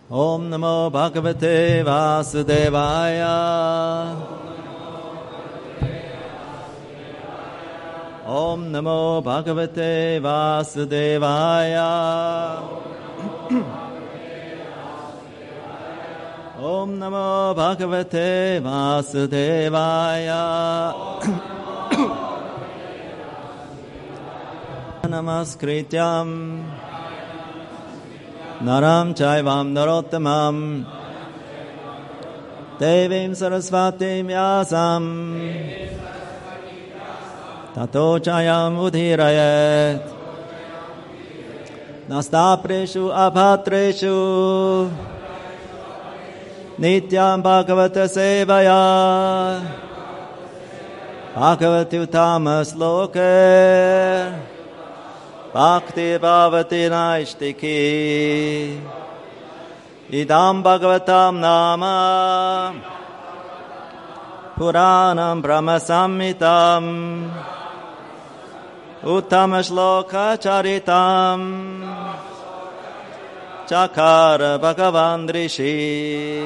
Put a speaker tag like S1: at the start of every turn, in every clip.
S1: Om Namo Bhagavate Vasudevaya. Om Namo Bhagavate Vasudevaya. Om Namo Bhagavate Vasudevaya. Namaskrityam Naram Chaivam Narottamam Devim Sarasvatim Yasam Tato Chayam Udhirayet Nastapreshu Abhatreshu Nityam Bhagavata Sevaya Bhagavati Uttamas Loke Bhakti Bhavati Naishtiki Idam Bhagavatam Nama Puranam Brahma Samhitam Uttama Shloka Charitam Chakara Bhagavan Rishi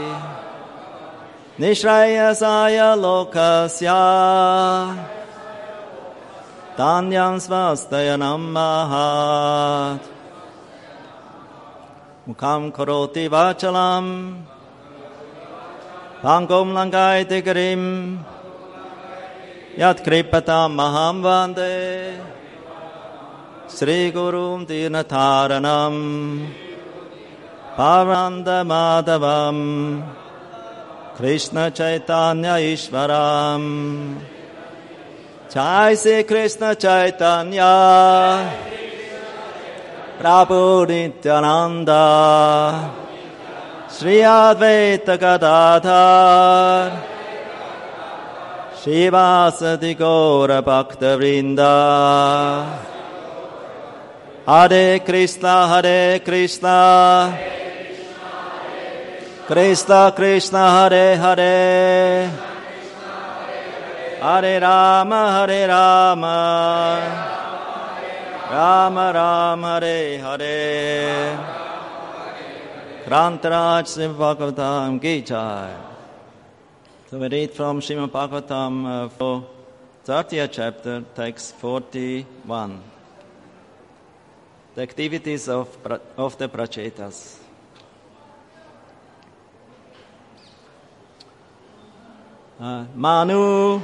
S1: Nishrayasaya Lokasya Tanyam Svastayanam Mahat Mukham Karoti Vachalam Pangom Langaiti Karim Yat Kripatam Maham Vande Sri Gurum Dirnataranam Paranda Madhavam Krishna Chaitanya Ishvaram Jai Sri Krishna Chaitanya Prabhu Nityananda Shri Advaita Gadadhar Shivasati Gaura Bhakta Vrinda Hare Krishna Hare Krishna Krishna Krishna Hare Hare Hare Rama Rama Rama Hare Hare Grantaraj Srimad Bhagavatam Ki Jai. So we read from Srimad Bhagavatam for 30th chapter, text 41. The activities of the Prachetas. Manu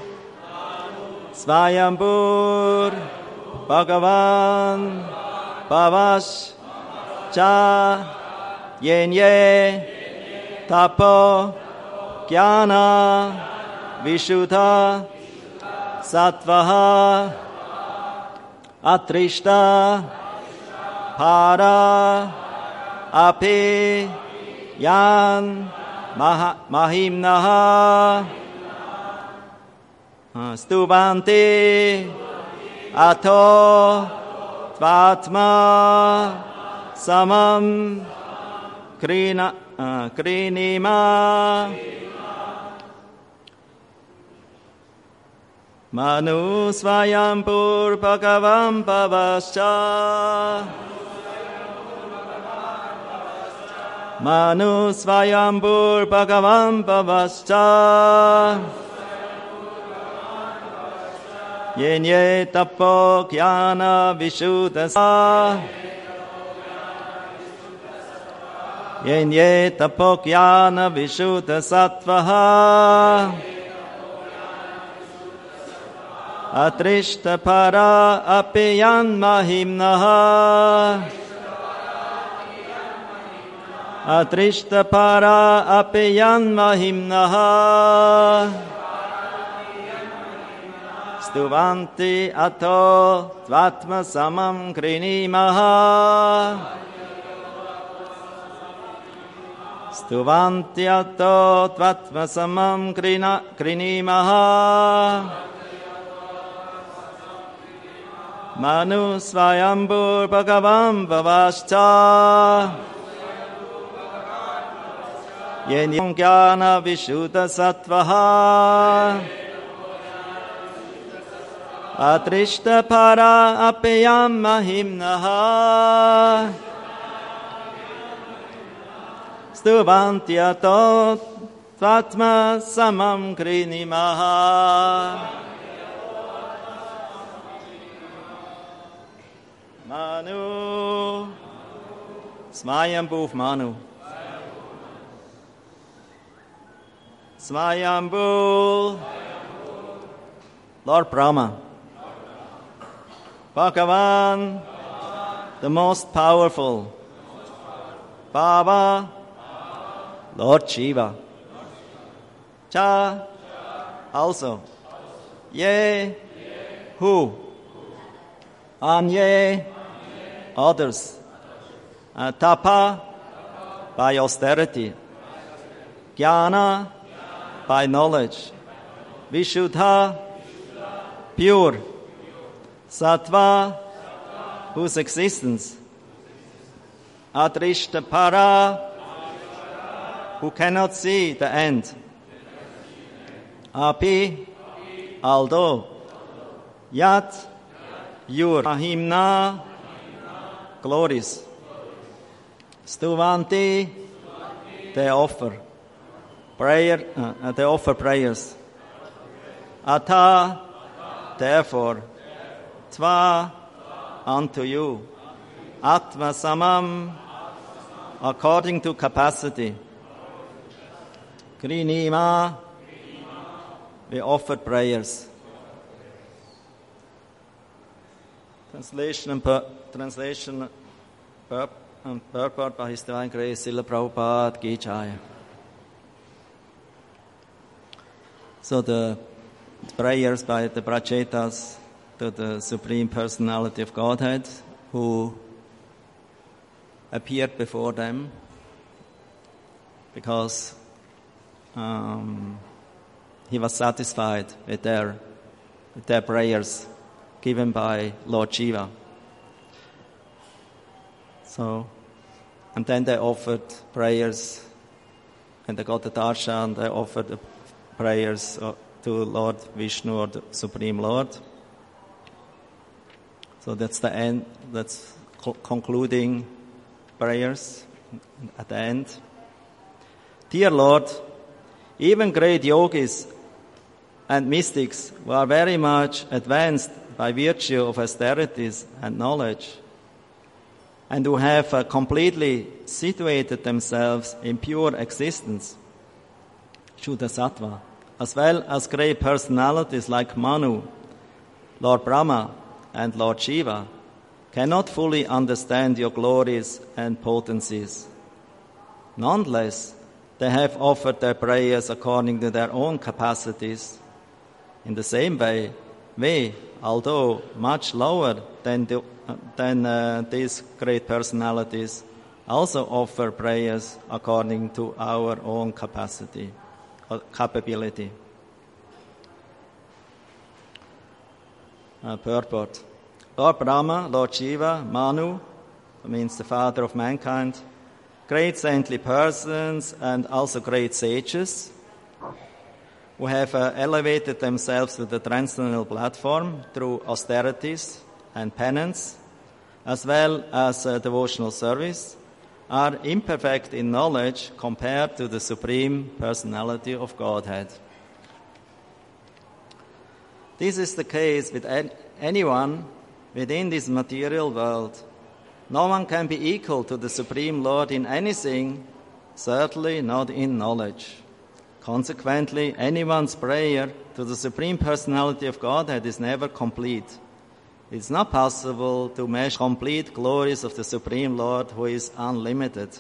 S1: Svayambur Bhagavan Bhavash Cha Yenye Tapo Jnana Vishuddha Sattvaha Atrishta Para Api Yan Mahimnaha Stuvanti Ato Tvatma Samam Krinima Manu Svayambur Bhagavam Bhavascha Manu Svayambur Bhagavam Bhavascha Yenye Tapo Jnana Vishuddha Yenye Tapo Jnana Vishuddha Sattvaha Atrishta Para Apiyan Mahimnaha Atrishta Para Apiyan Mahimnaha Stuvanti Ato Tvatma Samam Krinimaha Stuvanti Ato Tvatma Samam Krinimaha Manu Svayambur Bhagavam Bhavascha Yenyam Jnana Vishuddha Sattvaha Atrishta Para Apyam Mahimnaha Stuvantya tot Tvatma samam krinimaha. Manu. Swayambhu Manu. Swayambhu. Lord Brahma. Bhagavan, the most powerful. Baba, Lord Shiva. Cha, also. Ye, who? Anye, others. Tapa, by austerity. Jnana, by knowledge. Vishuddha, pure. Sattva, whose existence. Adrishtapara, who cannot see the end. Api, although. Yat, your. Mahimna, glories. Stuvanti, they offer. They offer prayers. Atha, therefore. Tva, unto you. Atma samam, according to capacity. Krinima, we offer prayers. Translation purport by His Divine Grace, Srila Prabhupada Ki Jai. So the prayers by the Prachetas to the Supreme Personality of Godhead who appeared before them because he was satisfied with their prayers given by Lord Shiva. So, and then they offered prayers, and they got the darshan, they offered the prayers to Lord Vishnu or the Supreme Lord. So that's the end, that's concluding prayers at the end. Dear Lord, even great yogis and mystics who are very much advanced by virtue of austerities and knowledge, and who have completely situated themselves in pure existence, Shuddha-sattva, as well as great personalities like Manu, Lord Brahma, and Lord Shiva, cannot fully understand your glories and potencies. Nonetheless, they have offered their prayers according to their own capacities. In the same way, we, although much lower than these great personalities, also offer prayers according to our own capacity or capability. Purport. Lord Brahma, Lord Shiva, Manu, that means the father of mankind, great saintly persons and also great sages who have elevated themselves to the transcendental platform through austerities and penance, as well as devotional service, are imperfect in knowledge compared to the Supreme Personality of Godhead. This is the case with anyone within this material world. No one can be equal to the Supreme Lord in anything, certainly not in knowledge. Consequently, anyone's prayer to the Supreme Personality of Godhead is never complete. It's not possible to measure complete glories of the Supreme Lord who is unlimited.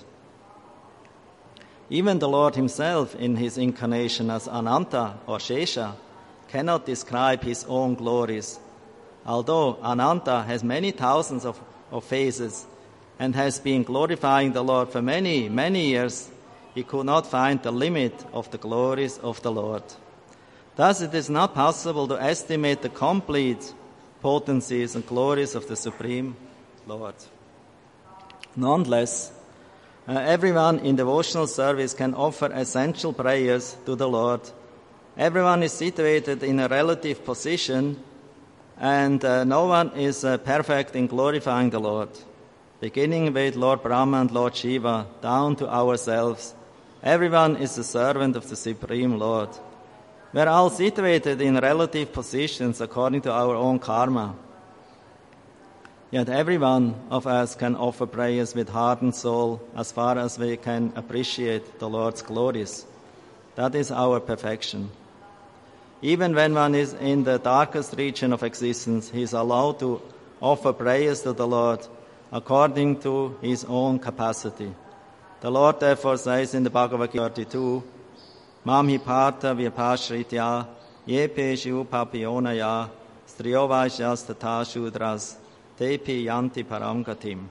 S1: Even the Lord himself in his incarnation as Ananta or Shesha cannot describe his own glories. Although Ananta has many thousands of faces and has been glorifying the Lord for many, many years, he could not find the limit of the glories of the Lord. Thus, it is not possible to estimate the complete potencies and glories of the Supreme Lord. Nonetheless, everyone in devotional service can offer essential prayers to the Lord. Everyone is situated in a relative position, and no one is perfect in glorifying the Lord. beginning with Lord Brahma and Lord Shiva, down to ourselves. Everyone is a servant of the Supreme Lord. We are all situated in relative positions according to our own karma. Yet every one of us can offer prayers with heart and soul as far as we can appreciate the Lord's glories. That is our perfection. Even when one is in the darkest region of existence, he is allowed to offer prayers to the Lord according to his own capacity. The Lord therefore says in the Bhagavad Gita 32, Mam hi partha vyapashritya yepe shiv papionaya striyovashyas tatha shudras tepi yanti param gatim.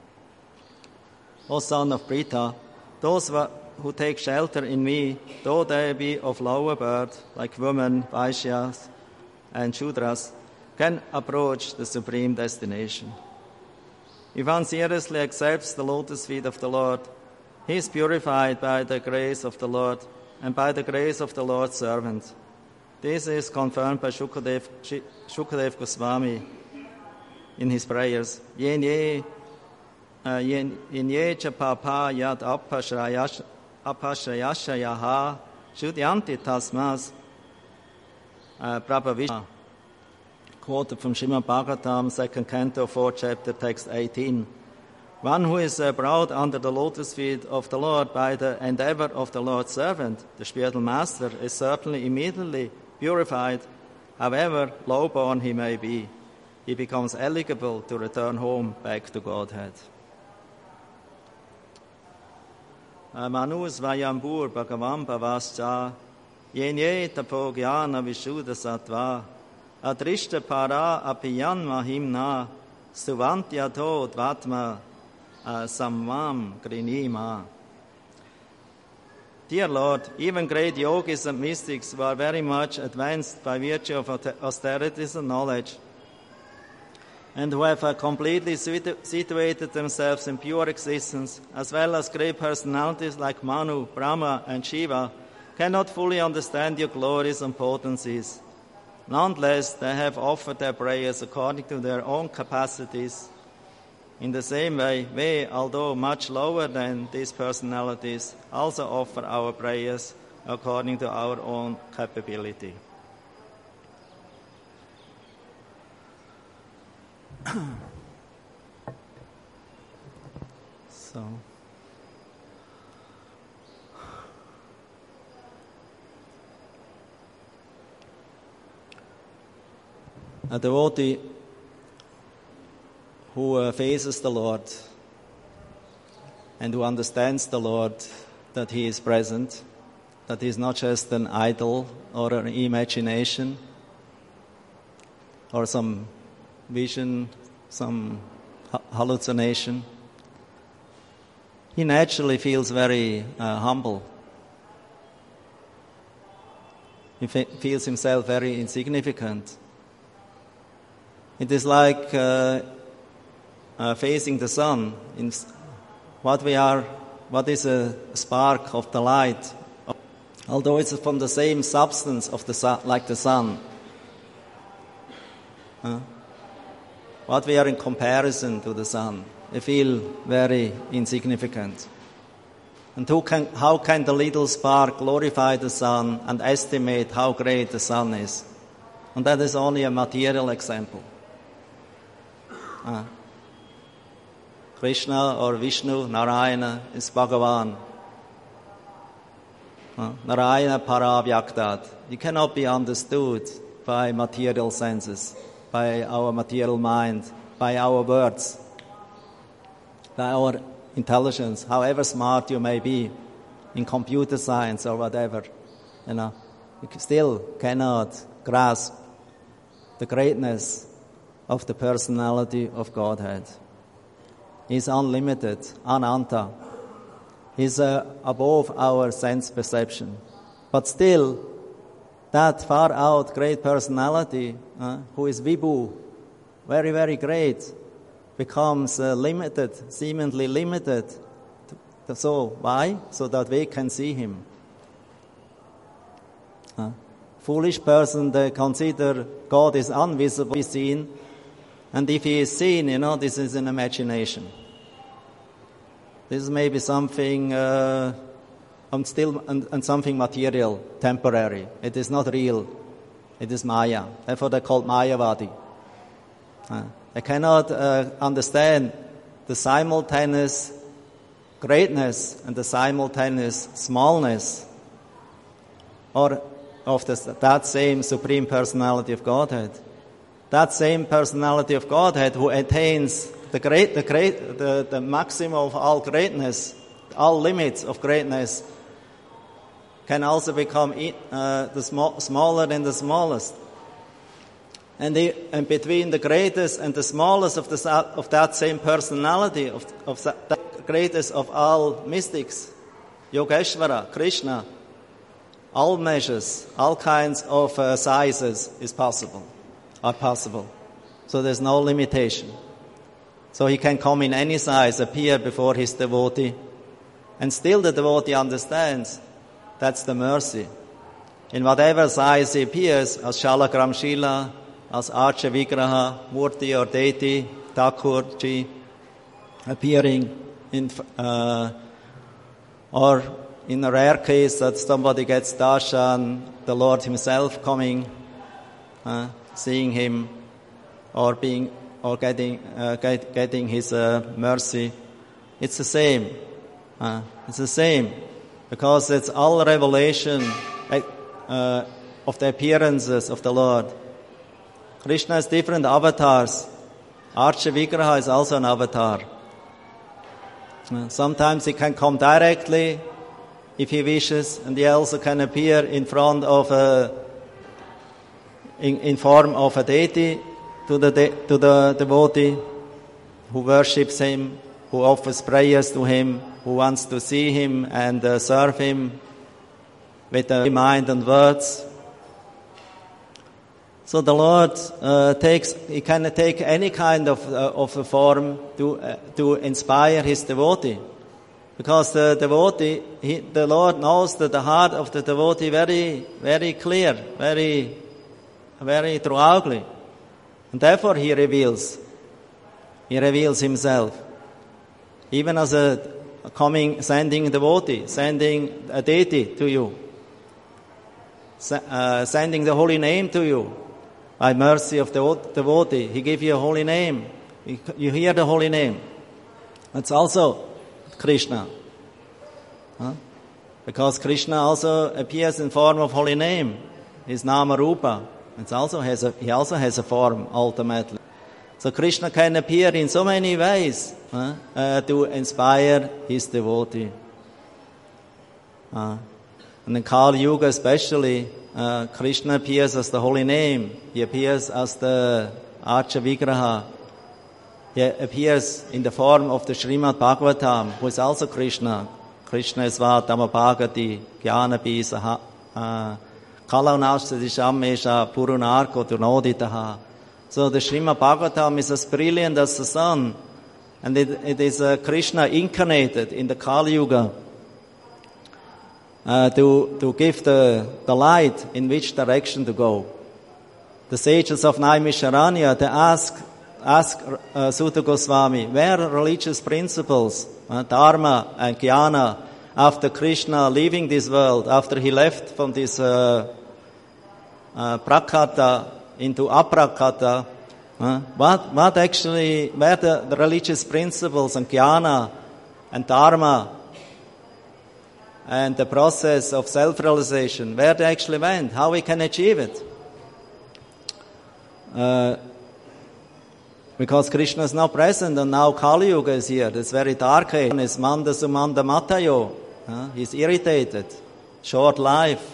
S1: O son of Pritha, those who take shelter in me, though they be of lower birth, like women, Vaishyas, and Shudras, can approach the supreme destination. If one seriously accepts the lotus feet of the Lord, he is purified by the grace of the Lord and by the grace of the Lord's servant. This is confirmed by Shukadev Goswami in his prayers. Yen ye cha papa yad apashrayasha yaha shudyanti tasmas prabhavishma. Quoted from Srimad Bhagavatam, 2nd Canto, 4th chapter, text 18. One who is brought under the lotus feet of the Lord by the endeavor of the Lord's servant, the spiritual master, is certainly immediately purified, however low-born he may be. He becomes eligible to return home back to Godhead. Manu svayambur bhagavam bhavascha yenye tapo jnana vishuddha sattva adrishta para apiyan mahimna suvantyato dvatma samvam grinima. Dear Lord, even great yogis and mystics who are very much advanced by virtue of austerities and knowledge, and who have completely situated themselves in pure existence, as well as great personalities like Manu, Brahma, and Shiva, cannot fully understand your glories and potencies. Nonetheless, they have offered their prayers according to their own capacities. In the same way, we, although much lower than these personalities, also offer our prayers according to our own capability. A devotee who faces the Lord and who understands the Lord, that He is present, that He is not just an idol or an imagination or some vision, some hallucination. He naturally feels very humble. He feels himself very insignificant. It is like facing the sun. What is a spark of the light? Although it's from the same substance of the sun, like the sun. What we are in comparison to the sun, we feel very insignificant. And how can the little spark glorify the sun and estimate how great the sun is? And that is only a material example. Krishna or Vishnu, Narayana is Bhagavan. Narayana Paravyaktat. He cannot be understood by material senses, by our material mind, by our words, by our intelligence, however smart you may be in computer science or whatever. You still cannot grasp the greatness of the personality of Godhead. He's unlimited, ananta. He's above our sense perception. But still, that far out great personality, who is Vibhu, very, very great, becomes limited, seemingly limited. So, why? So that we can see Him. Foolish person, they consider God is invisible, seen, and if He is seen, this is an imagination. This is maybe something and something material, temporary. It is not real. It is Maya. Therefore they're called Mayavadi. They cannot understand the simultaneous greatness and the simultaneous smallness or of that same Supreme Personality of Godhead. That same Personality of Godhead who attains the maximum of all greatness, all limits of greatness, can also become smaller than the smallest. And between the greatest and the smallest of that same personality, of the greatest of all mystics, Yogeshvara, Krishna, all measures, all kinds of sizes are possible. So there's no limitation. So he can come in any size, appear before his devotee, and still the devotee understands that's the mercy. In whatever size he appears, as Shalagram Shila, as Archa Vigraha, Murti or deity, Thakurji, appearing or in a rare case that somebody gets darshan, the Lord himself coming, seeing him, or getting his mercy. It's the same. It's the same, because it's all revelation of the appearances of the Lord. Krishna has different avatars. Archa Vigraha is also an avatar. Sometimes he can come directly if he wishes, and he also can appear in front of in form of a deity to the devotee who worships him, who offers prayers to him, who wants to see him and serve him with mind and words. So the Lord he can take any kind of a form to inspire his devotee, because the devotee, the Lord knows that the heart of the devotee very, very clear, very, very throughoutly, and therefore he reveals himself, even as sending a devotee, sending a deity to you, sending the holy name to you. By mercy of the devotee, he gives you a holy name. You hear the holy name. That's also Krishna. Because Krishna also appears in form of holy name. His Nama Rupa. He also has a form, ultimately. So Krishna can appear in so many ways to inspire his devotee. And in Kali Yuga especially, Krishna appears as the holy name. He appears as the Archa Vigraha. He appears in the form of the Srimad Bhagavatam, who is also Krishna. Krishna is Vatamapagati, Jnanapisaha, Kalanashadishamesha, Purunarko Tunoditaha. So the Srimad Bhagavatam is as brilliant as the sun. And it is Krishna incarnated in the Kali Yuga. To give the light in which direction to go. The sages of Naimisharanya, they ask Sutta Goswami, where are religious principles, dharma and jnana, after Krishna leaving this world, after he left from this prakata into aprakata, what actually, where the religious principles and jnana and dharma and the process of self-realization, where they actually went, how we can achieve it. Because Krishna is now present, and now Kali Yuga is here. This very dark age. Is Manda Sumanda Matayo. He's irritated, short life,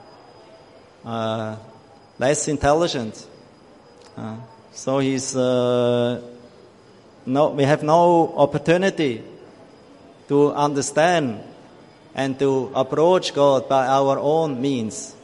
S1: less intelligent. So he's we have no opportunity to understand and to approach God by our own means.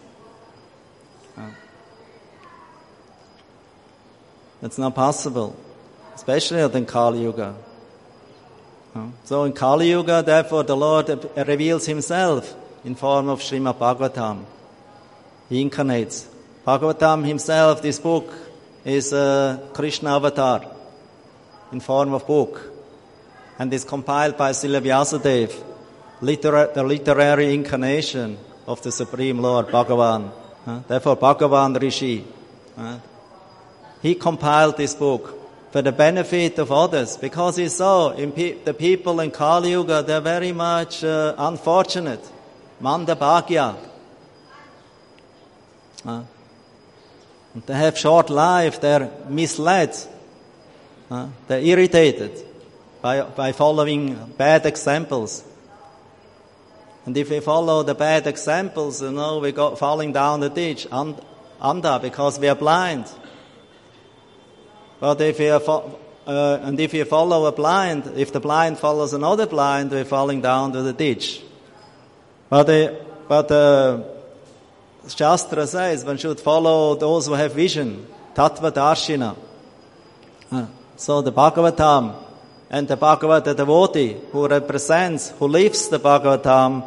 S1: That's not possible, especially in Kali Yuga. So in Kali Yuga, therefore, the Lord reveals himself in form of Srimad Bhagavatam. He incarnates. Bhagavatam himself, this book, is a Krishna avatar in form of book. and is compiled by Srila Vyasadeva, the literary incarnation of the Supreme Lord, Bhagavan. Therefore, Bhagavan Rishi. He compiled this book for the benefit of others, because he saw the people in Kali Yuga, they're very much unfortunate. Manda Bhagya. They have short life, they're misled, they're irritated by following bad examples. And if we follow the bad examples, we go falling down the ditch, under, because we are blind. But if you follow a blind, if the blind follows another blind, we're falling down to the ditch. But the Shastra says one should follow those who have vision, Tattva Darshina. So the Bhagavatam and the Bhagavata devotee who lives the Bhagavatam,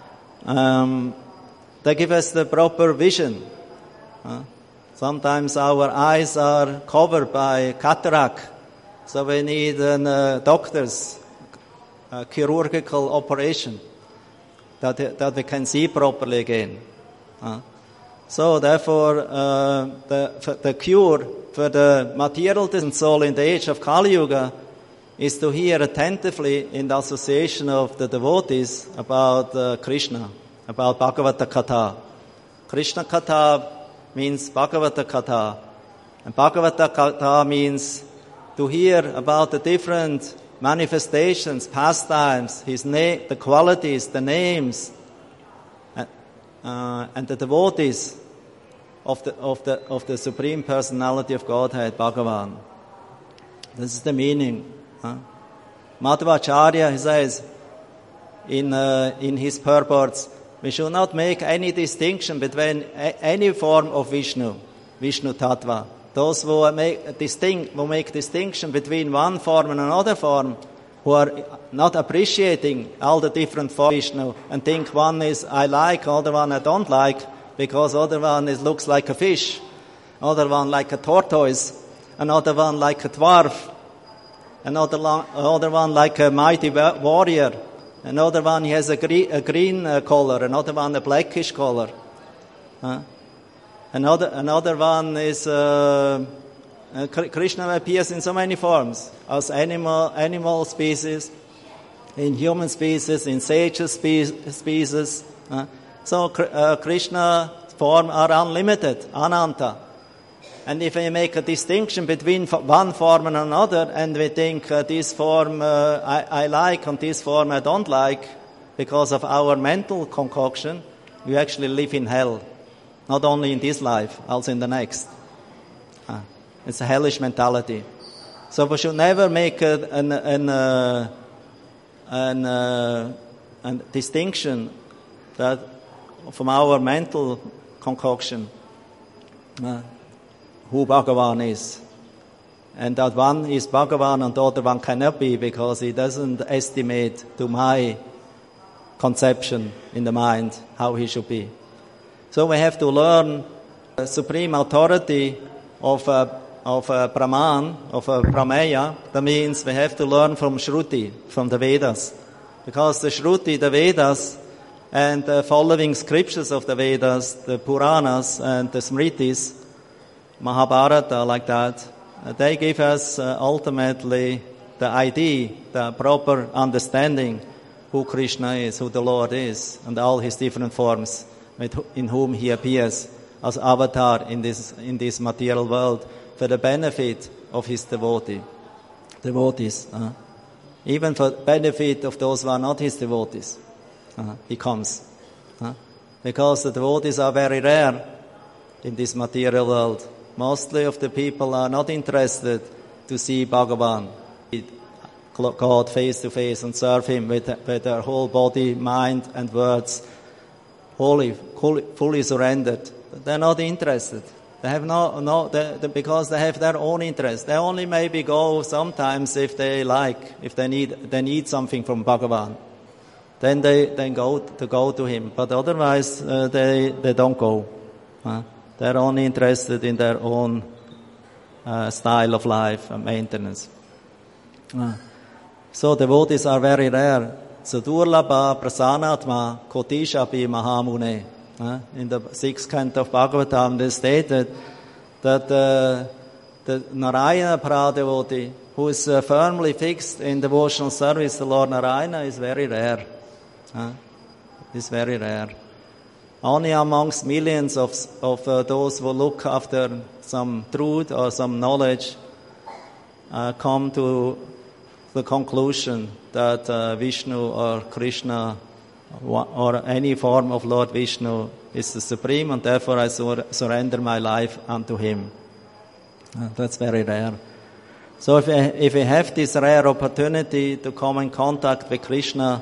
S1: they give us the proper vision. Sometimes our eyes are covered by cataract, so we need a doctor's chirurgical operation that we can see properly again. So therefore, the cure for the material soul in the age of Kali Yuga is to hear attentively in the association of the devotees about Krishna, about Bhagavata Katha. Krishna Katha means Bhagavata Katha. And Bhagavata Katha means to hear about the different manifestations, pastimes, the qualities, the names, and the devotees of the Supreme Personality of Godhead, Bhagavan. This is the meaning. Madhvacharya, he says in his purports, we should not make any distinction between any form of Vishnu Tattva. Those who make distinction between one form and another form, who are not appreciating all the different forms of Vishnu and think one is I like, other one I don't like, because other one looks like a fish, other one like a tortoise, another one like a dwarf, another one like a mighty warrior, another one he has a green color, another one a blackish color. Another one is Krishna appears in so many forms, as animal species, in human species, in sage species. So Krishna's forms are unlimited, ananta. And if we make a distinction between one form and another, and we think this form I like and this form I don't like, because of our mental concoction, we actually live in hell. Not only in this life, also in the next. It's a hellish mentality. So we should never make a distinction that from our mental concoction who Bhagavan is. And that one is Bhagavan and the other one cannot be, because he doesn't estimate to my conception in the mind how he should be. So we have to learn the supreme authority of Brahman, of Prameya. That means we have to learn from Shruti, from the Vedas. Because the Shruti, the Vedas, and the following scriptures of the Vedas, the Puranas and the Smritis, Mahabharata, like that, they give us ultimately the idea, the proper understanding who Krishna is, who the Lord is, and all his different forms in whom he appears as avatar in this material world for the benefit of his devotees. Even for benefit of those who are not his devotees. He comes. Because the devotees are very rare in this material world. Mostly of the people are not interested to see Bhagavan, God face to face, and serve him with their whole body, mind and words, fully surrendered. They're not interested. They have because they have their own interest. They only maybe go sometimes if they need something from Bhagavan. Then they go to him. But otherwise, they don't go. They're only interested in their own style of life and maintenance. So devotees are very rare. Sadurlabha prasanatma kotishapi mahamune. In the 6th canto of Bhagavatam, they stated that the Narayana Para devotee, who is firmly fixed in devotional service to Lord Narayana, is very rare. Is very rare. Only amongst millions of those who look after some truth or some knowledge come to the conclusion that Vishnu or Krishna or any form of Lord Vishnu is the supreme, and therefore I surrender my life unto him. That's very rare. So if we have this rare opportunity to come in contact with Krishna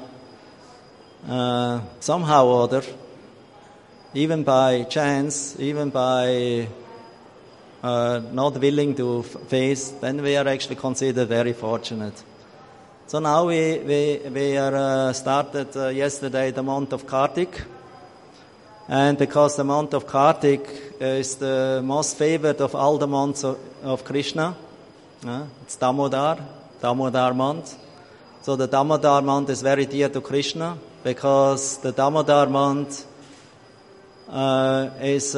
S1: somehow or other, even by chance, even by not willing to face, then we are actually considered very fortunate. So now we are started yesterday the month of Kartik, and because the month of Kartik is the most favored of all the months of Krishna, it's Damodar month. So the Damodar month is very dear to Krishna because the Damodar month is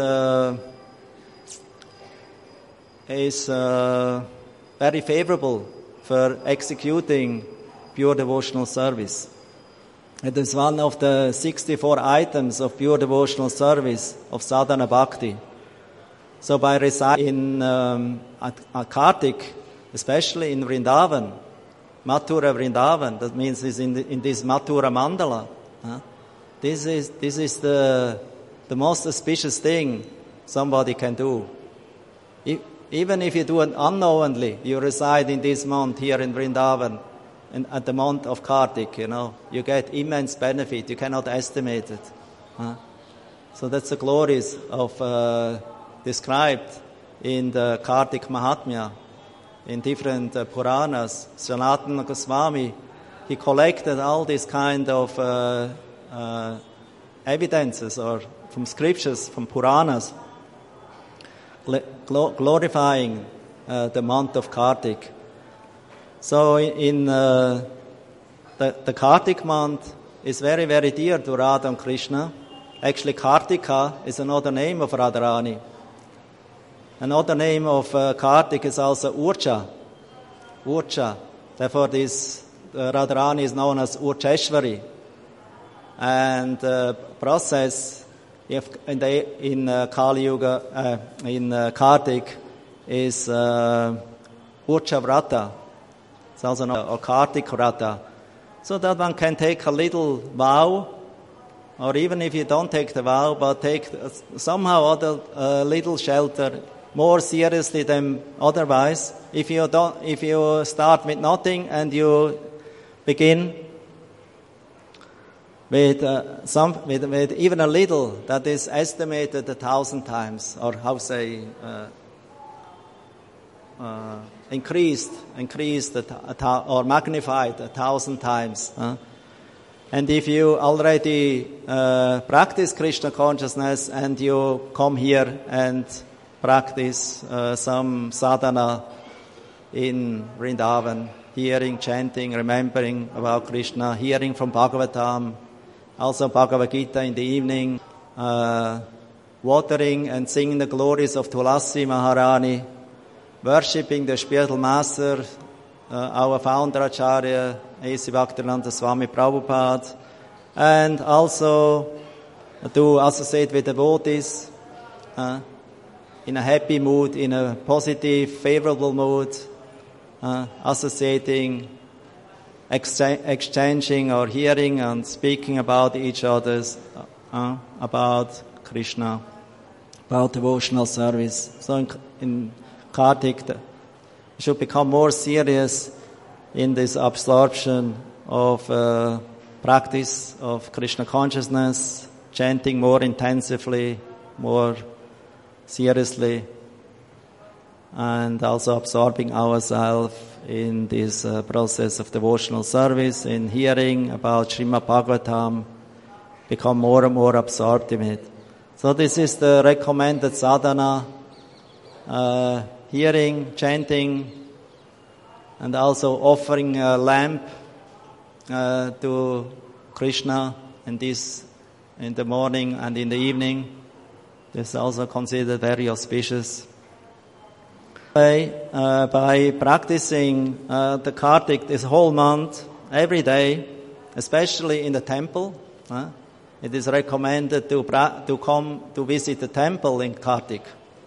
S1: very favorable for executing pure devotional service. It is one of the 64 items of pure devotional service of sadhana bhakti. So by residing in Kartik, especially in Vrindavan, Mathura Vrindavan, that means is in this Mathura Mandala, this is the most auspicious thing somebody can do. Even if you do it unknowingly, you reside in this month here in Vrindavan, and at the month of Kartik, you get immense benefit. You cannot estimate it. So that's the glories of described in the Kartik Mahatmya, in different Puranas. Sanatana Goswami, he collected all these kind of evidences or from scriptures, from Puranas, glorifying the month of Kartik. So in the Kartik month is very, very dear to Radha and Krishna. Actually, Kartika is another name of Radharani. Another name of Kartik is also Urcha. Therefore, this Radharani is known as Urcheshwari. And the process in Kali Yuga, in Kartik, is Urcha Vrata. It's also known as Kartik Vrata. So that one can take a little vow, or even if you don't take the vow, but take somehow other little shelter more seriously than otherwise. If you start with nothing and you begin with even a little, that is estimated 1,000 times, or increased or magnified 1,000 times. And if you already practice Krishna consciousness and you come here and practice some sadhana in Vrindavan, hearing, chanting, remembering about Krishna, hearing from Bhagavatam, also Bhagavad Gita in the evening, watering and singing the glories of Tulasi Maharani, worshipping the spiritual master, our founder Acharya, A.C. Bhaktivedanta Swami Prabhupada, and also to associate with devotees in a happy mood, in a positive, favorable mood, associating, exchanging or hearing and speaking about each other's, about Krishna, about devotional service. So in Kartik, we should become more serious in this absorption of practice of Krishna consciousness, chanting more intensively, more seriously, and also absorbing ourselves in this process of devotional service, in hearing about Srimad Bhagavatam, become more and more absorbed in it. So this is the recommended sadhana, hearing, chanting, and also offering a lamp to Krishna in the morning and in the evening. This is also considered very auspicious. By practicing the Kartik this whole month, every day, especially in the temple, it is recommended to come to visit the temple in Kartik.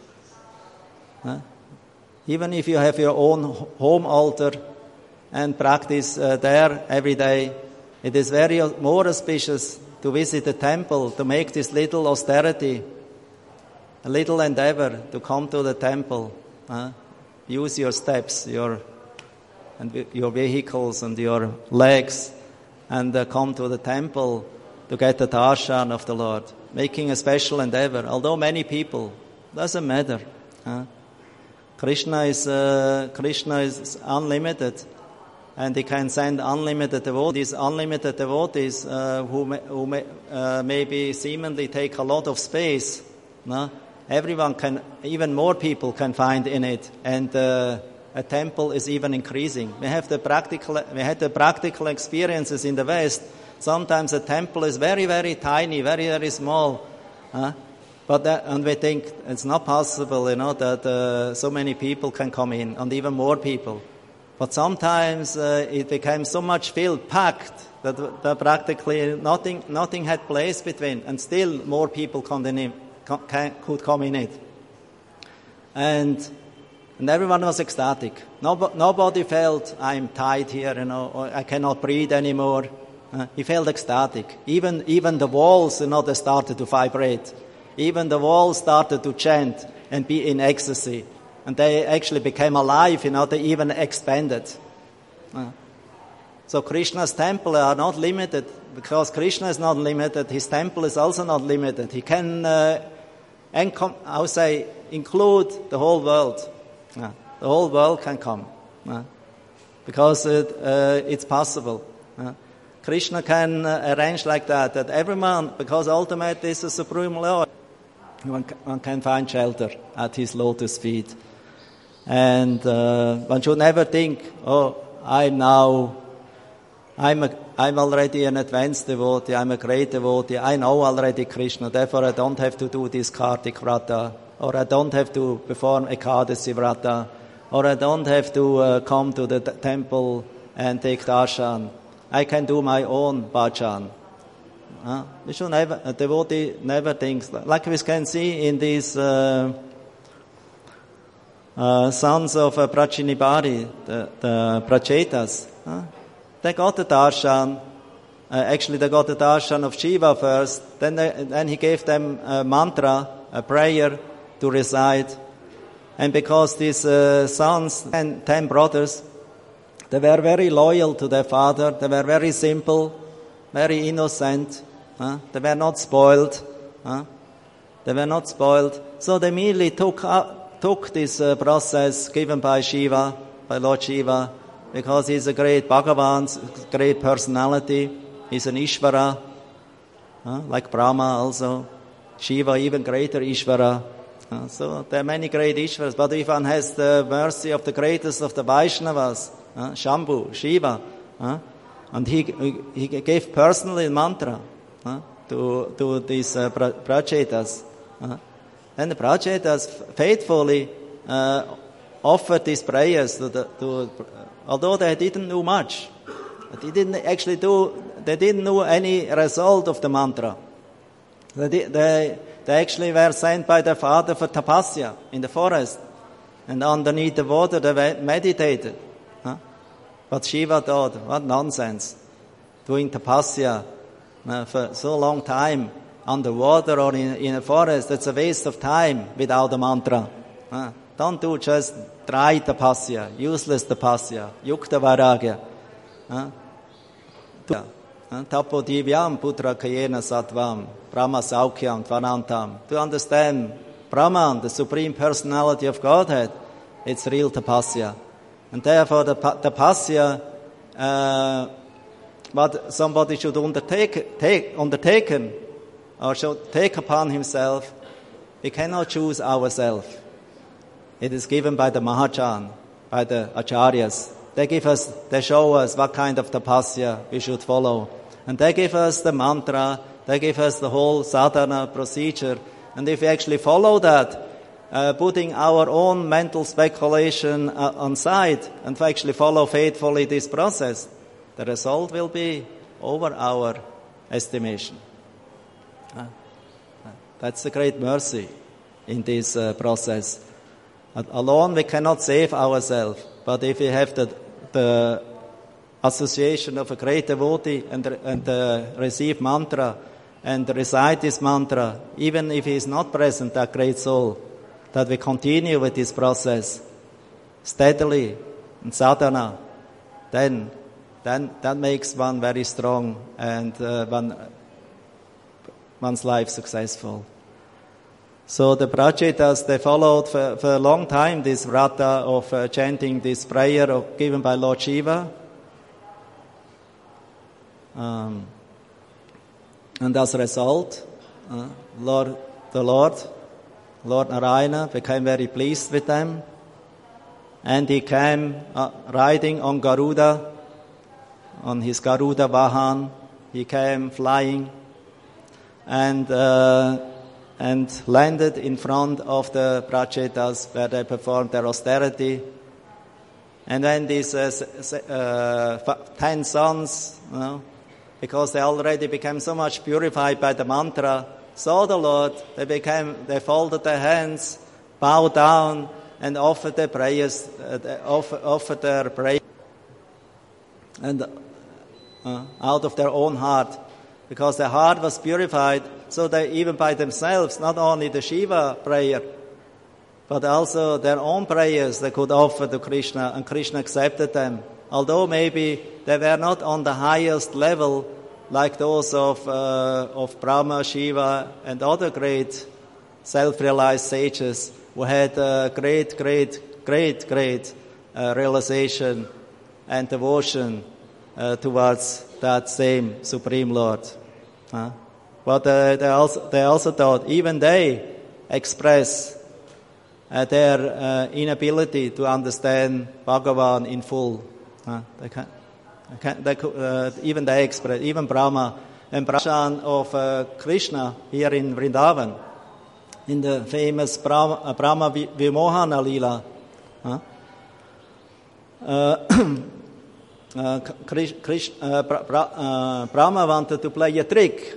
S1: Even if you have your own home altar and practice there every day, it is very more auspicious to visit the temple, to make this little austerity, a little endeavor to come to the temple. Use your steps, your vehicles and your legs, and come to the temple to get the darshan of the Lord, making a special endeavor. Although many people, doesn't matter. Krishna is unlimited, and he can send unlimited devotees. Unlimited devotees who maybe seemingly take a lot of space. Everyone can, even more people can find in it, and a temple is even increasing. We had the practical experiences in the West. Sometimes a temple is very, very tiny, very, very small. And we think it's not possible, that so many people can come in, and even more people. But sometimes it became so much filled, packed, that practically nothing had place between, and still more people could come in it. And everyone was ecstatic. Nobody felt, I'm tied here, or I cannot breathe anymore. He felt ecstatic. Even the walls, they started to vibrate. Even the walls started to chant and be in ecstasy. And they actually became alive, they even expanded. So Krishna's temple are not limited. Because Krishna is not limited, his temple is also not limited. He can, include the whole world. The whole world can come. Because it's possible. Krishna can arrange like that everyone, because ultimately is the Supreme Lord, one can find shelter at his lotus feet. And one should never think, I'm already an advanced devotee, I'm a great devotee, I know already Krishna, therefore I don't have to do this Kartik Vrata, or I don't have to perform Ekadasi Vrata, or I don't have to come to the temple and take darshan. I can do my own bhajan. We should never, a devotee never thinks, like we can see in these sons of Prachinibari, the Prachetas. They got the darshan. Actually, they got the darshan of Shiva first. Then he gave them a mantra, a prayer to recite. And because these sons and 10 brothers, they were very loyal to their father. They were very simple, very innocent. They were not spoiled. So they immediately took this process given by Shiva, by Lord Shiva, because he's a great Bhagavan, great personality. He's an Ishvara, like Brahma also. Shiva, even greater Ishvara. So there are many great Ishvaras, but if one has the mercy of the greatest of the Vaishnavas, Shambhu, Shiva, and he gave personally mantra to these Prachetas. And the Prachetas faithfully offered these prayers although they didn't know much. They didn't know any result of the mantra. They actually were sent by their father for tapasya in the forest. And underneath the water they meditated. But Shiva thought, what nonsense. Doing tapasya for so long time underwater or in a forest, that's a waste of time without a mantra. Don't do just dry tapasya, useless tapasya, yukta vairagya. Tapo divyam putra kayena sattvam, Brahma saukyam tvanantam. To understand Brahman, the Supreme Personality of Godhead, it's real tapasya. And therefore the tapasya, what somebody should undertaken, or should take upon himself, we cannot choose ourselves. It is given by the Mahajan, by the Acharyas. They show us what kind of tapasya we should follow. And they give us the mantra, they give us the whole sadhana procedure. And if we actually follow that, putting our own mental speculation on side and actually follow faithfully this process, the result will be over our estimation. That's a great mercy in this process. Alone we cannot save ourselves, but if we have the association of a great devotee and receive mantra and recite this mantra, even if he is not present, that great soul, that we continue with this process steadily in sadhana, then that makes one very strong and one's life successful. So the Prachetas, they followed for a long time this vrata of chanting this prayer given by Lord Shiva. And as a result, Lord Narayana became very pleased with them. And he came riding on Garuda, on his Garuda Vahan. He came flying and landed in front of the Prachetas where they performed their austerity. And when these 10 sons, because they already became so much purified by the mantra, saw the Lord, they folded their hands, bowed down, and offered their prayers, and out of their own heart, because their heart was purified. So they, even by themselves, not only the Shiva prayer, but also their own prayers they could offer to Krishna, and Krishna accepted them. Although maybe they were not on the highest level like those of Brahma, Shiva, and other great self-realized sages who had great realization and devotion towards that same Supreme Lord. But they also thought even they express their inability to understand Bhagavan in full. Even Brahma and Brahman of Krishna here in Vrindavan, in the famous Brahma Vimohana Lila. Brahma wanted to play a trick.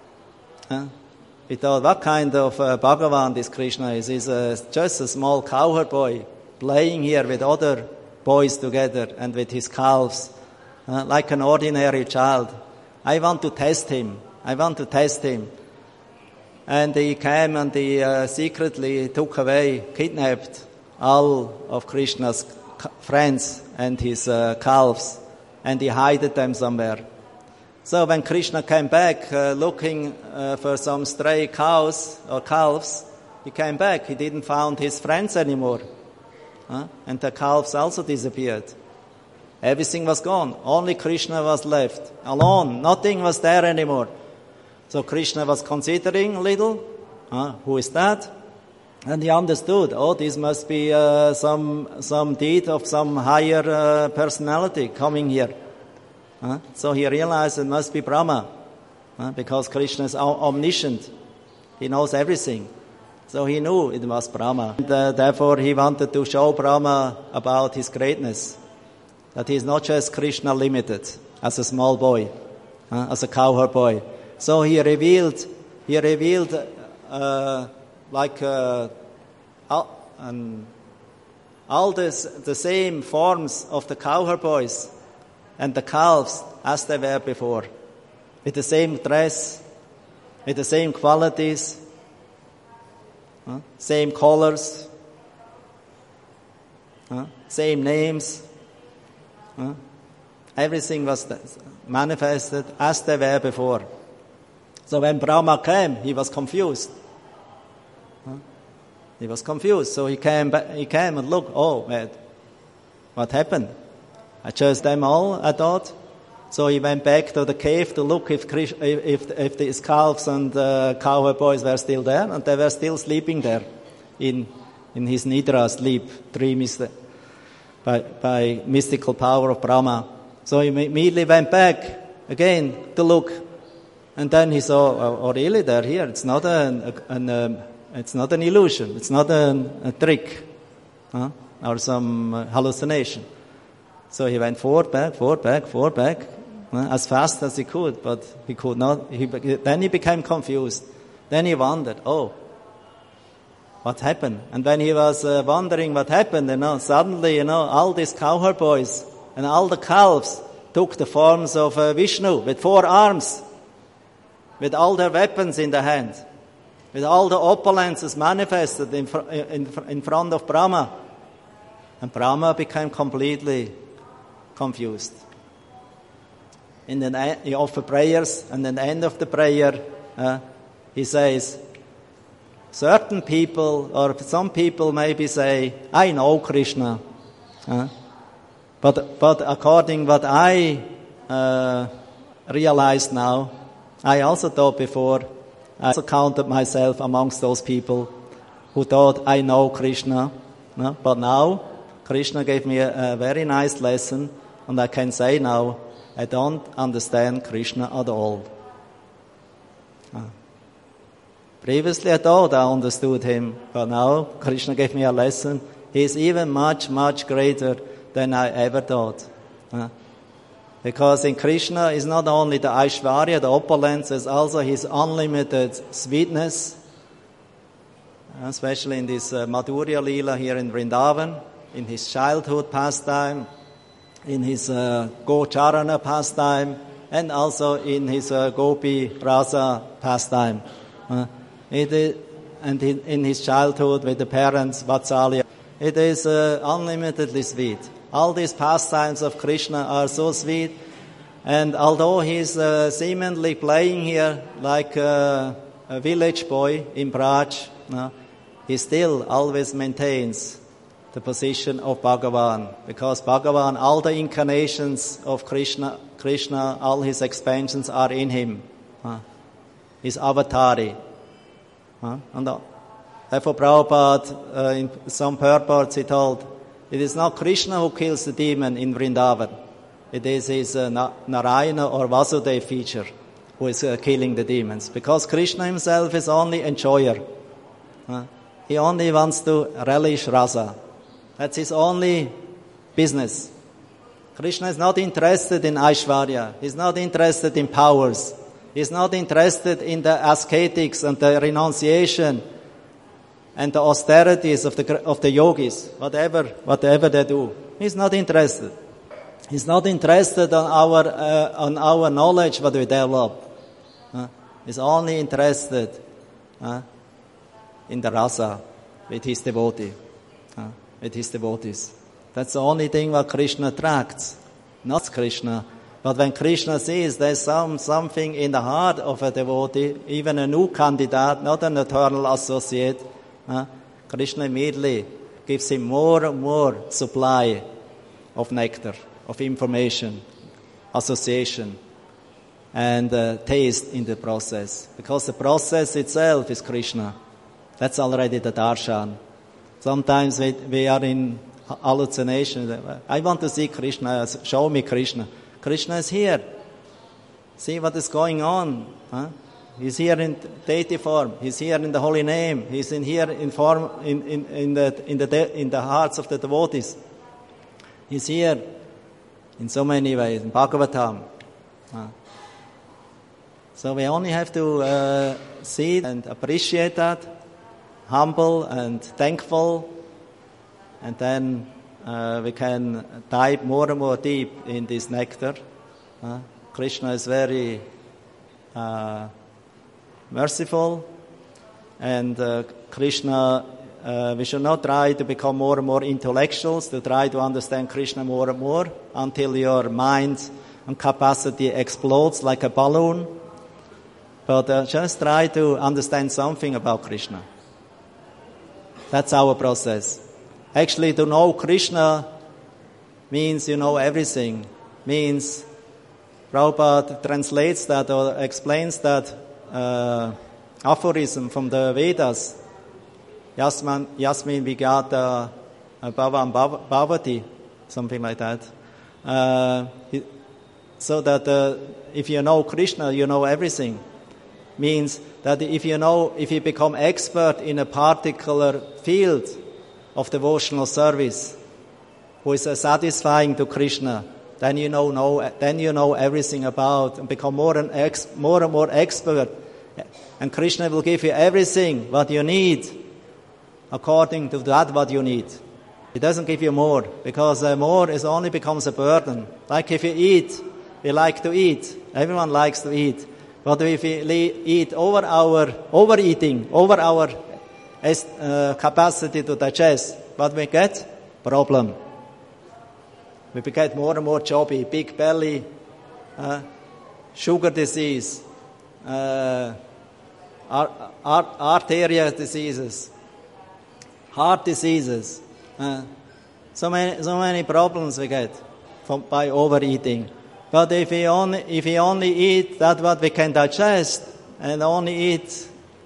S1: He thought, what kind of Bhagavan this Krishna is? He's just a small cowherd boy playing here with other boys together and with his calves, like an ordinary child. I want to test him. And he came and he secretly took away, kidnapped all of Krishna's friends and his calves, and he hid them somewhere. So when Krishna came back looking for some stray cows or calves, he came back. He didn't find his friends anymore. And the calves also disappeared. Everything was gone. Only Krishna was left. Alone. Nothing was there anymore. So Krishna was considering a little, who is that? And he understood, this must be some deed of some higher personality coming here. So he realized it must be Brahma, because Krishna is omniscient. He knows everything. So he knew it was Brahma. And therefore he wanted to show Brahma about his greatness. That he is not just Krishna limited as a small boy, as a cowherd boy. So he revealed all the same forms of the cowherd boys and the calves as they were before, with the same dress, with the same qualities, same colors, same names. Everything was manifested as they were before. So when Brahma came, he was confused. So he came and looked, what happened? I chose them all, I thought. So he went back to the cave to look if the calves and cowherd boys were still there, and they were still sleeping there in his nidra, sleep, dream is there. by mystical power of Brahma. So he immediately went back again to look, and then he saw, oh really, they're here. It's not it's not an illusion. It's not a trick, or some hallucination. So he went forward, back, as fast as he could, but he could not. Then he became confused. Then he wondered, what happened? And when he was wondering what happened, suddenly, all these cowherd boys and all the calves took the forms of Vishnu with 4 arms, with all their weapons in the hand, with all the opulences manifested in front of Brahma. And Brahma became completely confused. He offered prayers, and at the end of the prayer, he says, certain people, or some people maybe say, I know Krishna. But according what I realized now, I also thought before, I also counted myself amongst those people who thought I know Krishna. But now, Krishna gave me a very nice lesson, and I can say now, I don't understand Krishna at all. Previously I thought I understood him, but now Krishna gave me a lesson. He is even much, much greater than I ever thought. Because in Krishna is not only the Aishwarya, the opulence, it's also his unlimited sweetness, especially in this Madhurya Leela here in Vrindavan, in his childhood pastime, in his Gocharana pastime, and also in his Gopi Rasa pastime. And in his childhood with the parents, Vatsalya. It is unlimitedly sweet. All these pastimes of Krishna are so sweet. And although he's seemingly playing here like a village boy in Braj, he still always maintains the position of Bhagavan. Because Bhagavan, all the incarnations of Krishna, all his expansions are in him. His avatari. And therefore Prabhupada, in some purports, he told, it is not Krishna who kills the demon in Vrindavan. It is his Narayana or Vasudeva feature who is killing the demons. Because Krishna himself is only enjoyer. He only wants to relish rasa. That's his only business. Krishna is not interested in Aishwarya. He's not interested in powers. He's not interested in the ascetics and the renunciation and the austerities of the yogis, whatever they do. He's not interested. He's not interested on our knowledge what we develop. He's only interested in the rasa with his devotee, with his devotees. That's the only thing what Krishna attracts, not Krishna. But when Krishna sees there's something in the heart of a devotee, even a new candidate, not an eternal associate, Krishna immediately gives him more and more supply of nectar, of information, association, and taste in the process. Because the process itself is Krishna. That's already the darshan. Sometimes we are in hallucination. I want to see Krishna, show me Krishna. Krishna is here. See what is going on. He's here in deity form. He's here in the holy name. He's here in form in the hearts of the devotees. He's here in so many ways in Bhagavatam. So we only have to see and appreciate that, humble and thankful, and then we can dive more and more deep in this nectar. Krishna is very merciful, and Krishna, we should not try to become more and more intellectuals, to try to understand Krishna more and more until your mind and capacity explodes like a balloon. But just try to understand something about Krishna. That's our process. Actually, to know Krishna means you know everything. Means Prabhupada translates that or explains that aphorism from the Vedas. Yasmin Vigata Bhavam Bhavati. something like that. So that if you know Krishna, you know everything. Means that if you become expert in a particular field of devotional service, who is satisfying to Krishna, then you know everything about and become more and more expert. And Krishna will give you everything what you need according to that what you need. He doesn't give you more, because more is only becomes a burden. Like if you eat, we like to eat. Everyone likes to eat. But if we eat over our capacity to digest, what we get? Problem. We get more and more chubby, big belly, sugar disease, arterial diseases, heart diseases. So many problems we get by overeating. But if we only eat that what we can digest, and only eat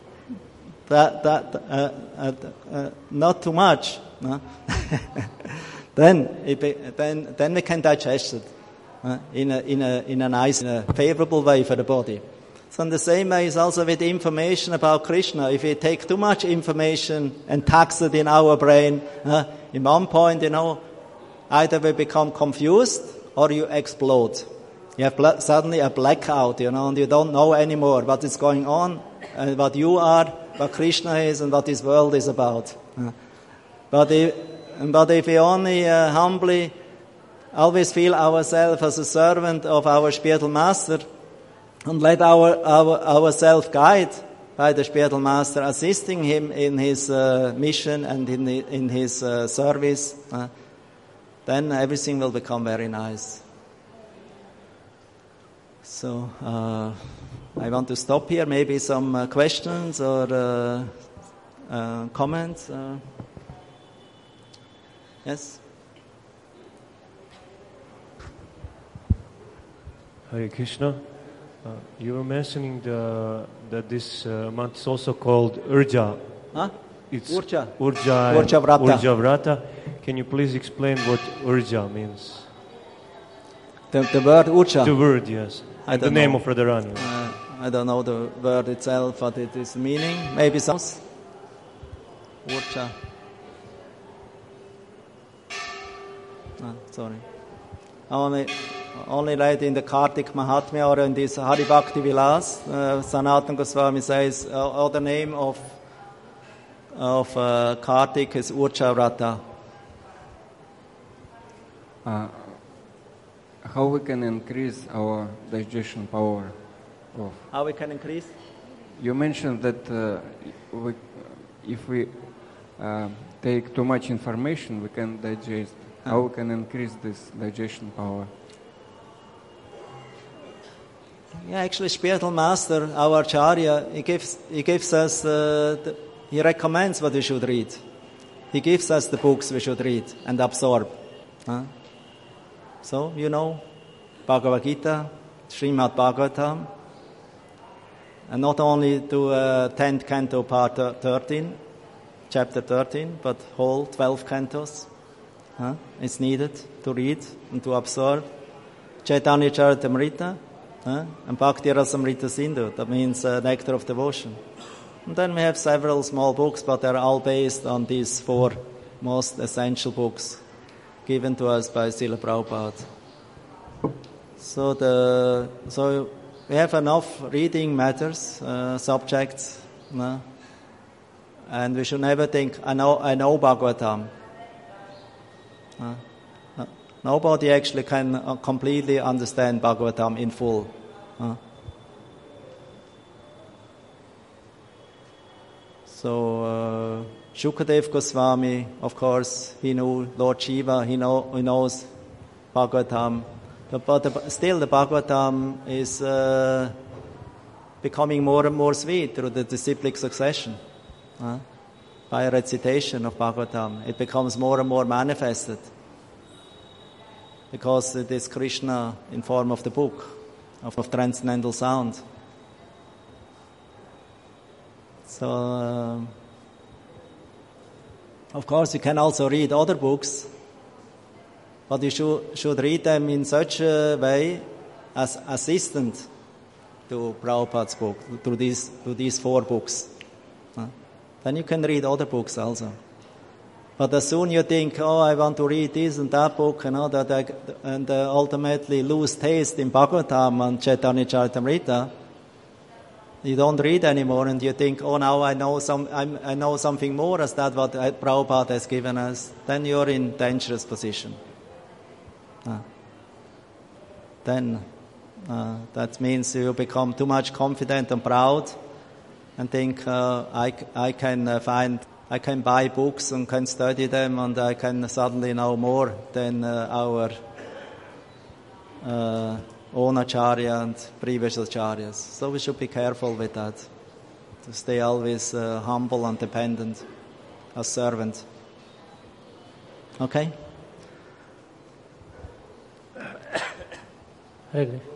S1: not too much, no? then we can digest it in a nice, favorable way for the body. So in the same way is also with information about Krishna. If we take too much information and tax it in our brain, in one point, either we become confused or you explode. You have suddenly a blackout, and you don't know anymore what is going on, and what you are, what Krishna is, and what this world is about. But if we only humbly always feel ourselves as a servant of our spiritual master, and let ourselves guide by the spiritual master, assisting him in his mission and in his service, then everything will become very nice. So I want to stop here. Maybe some questions or comments. Yes.
S2: Hare Krishna. You were mentioning that this month is also called Urja.
S1: Huh?
S2: It's
S1: Urja.
S2: Urja
S1: Vrata.
S2: Urja Vrata. Can you please explain what Urja means?
S1: The word Urja.
S2: The word, yes. The name of Radharani.
S1: I don't know the word itself, what it is meaning. Maybe some. Urja. Sorry. Only read in the Kartik Mahatmya or in this Hari Bhakti Vilas, Sanatana Goswami says, the name of Kartik is Urja Vrata.
S3: How we can increase our digestion power?
S1: How we can increase?
S3: You mentioned that if we take too much information, we can digest. How we can increase this digestion power?
S1: Yeah, actually, spiritual master, our Acharya, he gives us, he recommends what we should read. He gives us the books we should read and absorb. So, Bhagavad Gita, Srimad Bhagavatam, and not only to 10th canto, part 13, chapter 13, but whole 12 cantos. It's needed to read and to absorb. Chaitanya Charitamrita and Bhakti Rasamrita Sindhu, that means Nectar of Devotion. And then we have several small books, but they're all based on these 4 most essential books given to us by Srila Prabhupada. So we have enough reading matters, subjects, and we should never think, I know Bhagavatam. Nobody actually can completely understand Bhagavatam in full. So Shukadev Goswami, of course, he knew Lord Shiva, he knows Bhagavatam. But still the Bhagavatam is becoming more and more sweet through the disciplic succession. By recitation of Bhagavatam, it becomes more and more manifested. Because it is Krishna in form of the book, of transcendental sound. So, of course, you can also read other books, but you should read them in such a way as assistant to Prabhupada's book, to these 4 books. Then you can read other books also. But as soon you think, I want to read this and that book, and ultimately lose taste in Bhagavatam and Chaitanya Charitamrita, you don't read anymore, and you think, now I know something more as that what Prabhupada has given us. Then you're in dangerous position. Then that means you become too much confident and proud, and think I can buy books and can study them, and I can suddenly know more than our own acharya and previous acharyas. So we should be careful with that, to stay always humble and dependent as servant. Okay?
S4: Hare Krishna.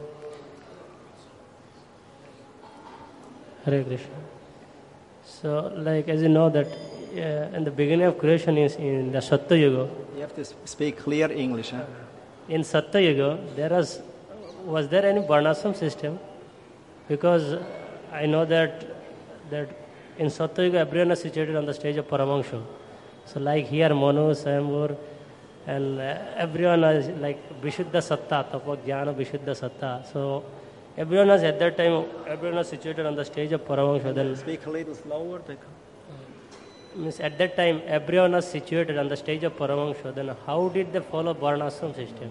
S4: Hare Krishna. So, like as you know that in the beginning of creation is in the Satya Yuga.
S1: You have to speak clear English. Huh?
S4: In Satya Yuga, was there any Varnashram system? Because I know that in Satya Yuga everyone is situated on the stage of Paramahansa. So like here Manu, Swayambhur, and everyone is like Vishuddha Satta, Tapa Jnana Vishuddha Satta. So everyone was at that time, everyone was situated on the stage of Paramahansa. Then
S1: speak a little slower.
S4: Means at that time everyone was situated on the stage of Paramahansa. Then how did they follow Varnashram system?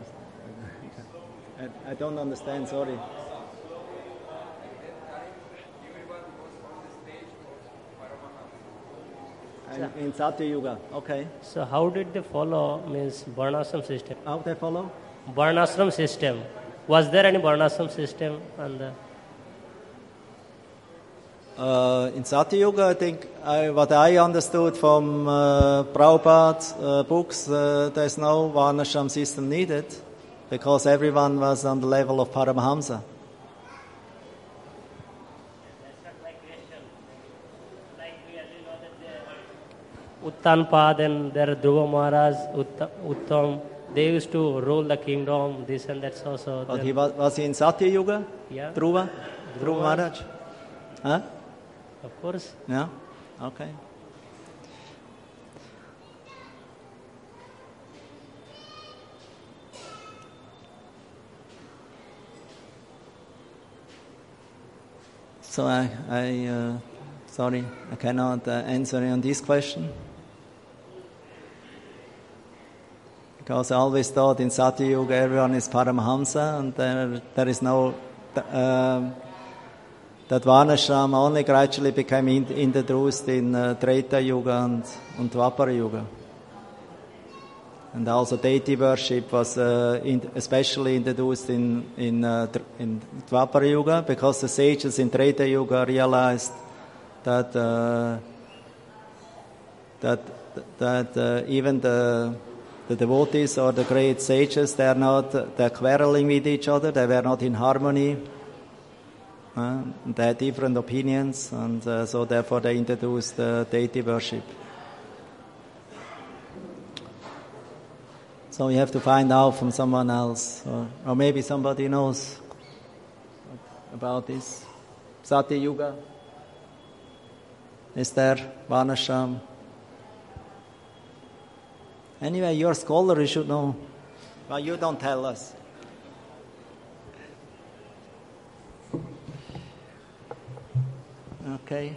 S1: I don't understand, sorry. In Satya Yuga, okay.
S4: So how did they follow means Varnashram system?
S1: How they follow?
S4: Varnashram system. Was there any Varnashram system on the...
S1: In Satya Yuga, I think what I understood from Prabhupada's books, there's no Varnashram system needed, because everyone was on the level of Paramahamsa.
S4: Uttanpad and there Dhruva Maharaj, Uttam, they used to rule the kingdom, this and that also.
S1: But was he in Satya Yuga?
S4: Yeah.
S1: Dhruva Maharaj? Huh?
S4: Of course.
S1: Yeah? Okay. So sorry, I cannot answer on this question. Because I always thought in Satya Yuga everyone is Paramahamsa, and there is no... that Varnashram only gradually became introduced in Treta Yuga and Dwapara Yuga. And also deity worship was especially introduced in Dwapara Yuga, because the sages in Treta Yuga realized that even the devotees or the great sages, they're quarreling with each other, they were not in harmony. They had different opinions, and so therefore they introduced deity worship. So you have to find out from someone else, or maybe somebody knows about this. Satya Yuga. Is there Varnashram? Anyway, you're a scholar, you should know. Well, you don't tell us. Okay.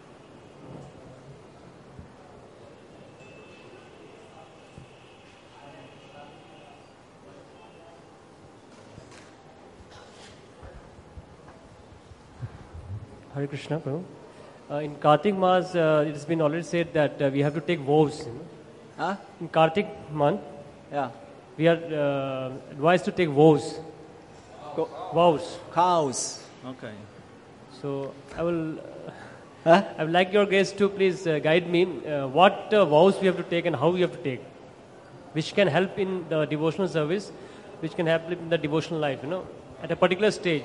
S5: Hare Krishna, Prabhu. In Kartik Mass, it has been already said that we have to take vows.
S1: Huh?
S5: In Kartik month,
S1: Yeah.
S5: we are advised to take vows. Vows.
S1: Cows. Okay.
S5: So I would like your guests to please guide me what vows we have to take and how we have to take, which can help in the devotional service, which can help in the devotional life, at a particular stage.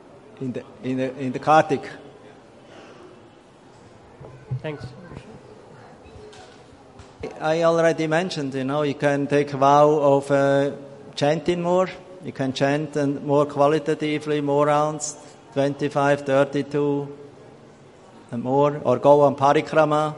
S1: In the Kartik.
S5: Thanks.
S1: I already mentioned, you can take a vow of chanting more. You can chant and more qualitatively, more rounds, 25, 32, and more, or go on parikrama.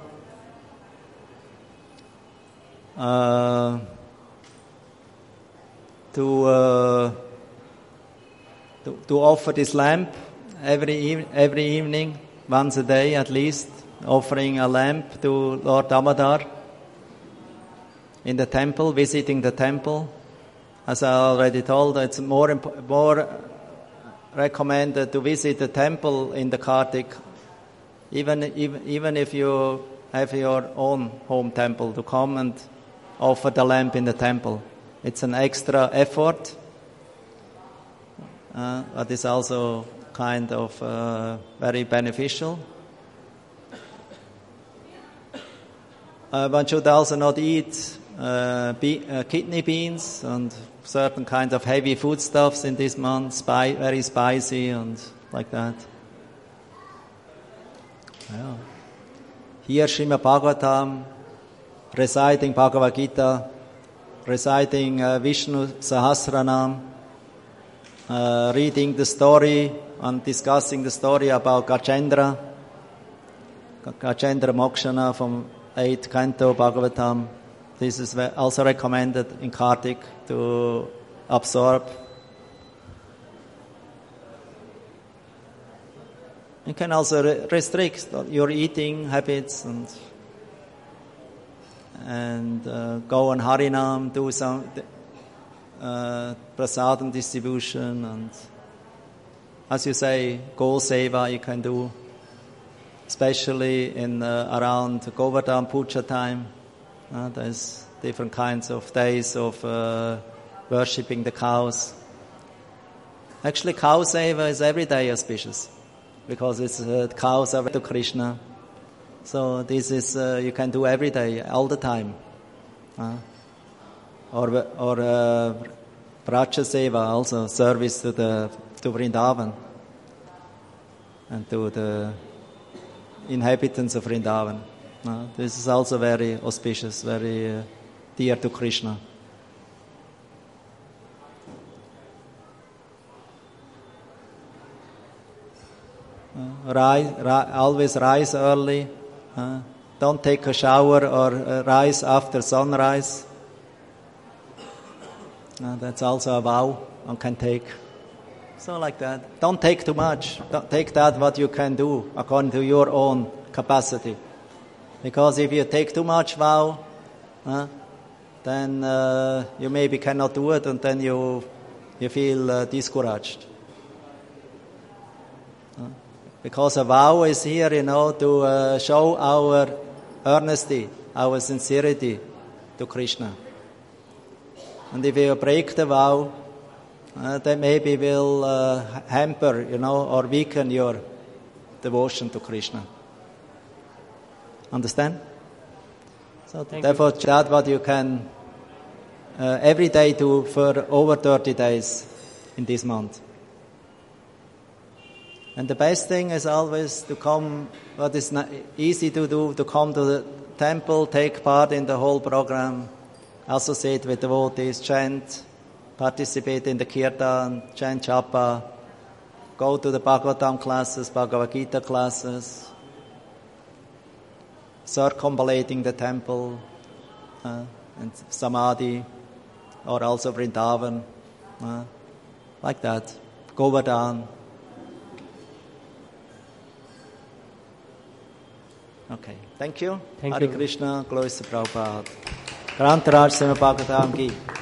S1: To offer this lamp every evening, once a day at least, offering a lamp to Lord Damodar in the temple, visiting the temple. As I already told, it's more recommended to visit the temple in the Kartik, even if you have your own home temple, to come and offer the lamp in the temple. It's an extra effort, but it's also kind of very beneficial. One should also not eat kidney beans and certain kind of heavy foodstuffs in this month, very spicy and like that. Yeah. Here Srimad Bhagavatam, reciting Bhagavad Gita, reciting Vishnu Sahasranam, reading the story and discussing the story about Gajendra Mokshana from 8th Canto Bhagavatam. This is also recommended in Kartik to absorb. You can also restrict your eating habits and go on Harinam, do some prasadam distribution, and as you say, Gol Seva you can do, especially in around Govardhan Puja time. There's different kinds of days of worshipping the cows. Actually, cow seva is every day auspicious because it's cows are to Krishna. So this is you can do every day, all the time. Or Braja seva, also service to Vrindavan and to the inhabitants of Vrindavan. This is also very auspicious, very dear to Krishna. Always rise early. Don't take a shower or rise after sunrise. That's also a vow one can take. So like that. Don't take too much. Don't take that what you can do according to your own capacity. Because if you take too much vow, then you maybe cannot do it, and then you feel discouraged. Because a vow is here, to show our earnesty, our sincerity to Krishna. And if you break the vow, that maybe will hamper, or weaken your devotion to Krishna. Understand? So therefore, that's what you can every day do for over 30 days in this month. And the best thing is always to come, what is easy to do, to come to the temple, take part in the whole program, associate with devotees, chant, participate in the kirtan, chant japa, go to the Bhagavatam classes, Bhagavad Gita classes, circumambulating the temple and Samadhi, or also Vrindavan, like that, Govardhan. Okay, thank you.
S5: Thank
S1: Hare
S5: you.
S1: Krishna, glory to Prabhupada. Grantaraj Srimad Bhagavatam ki.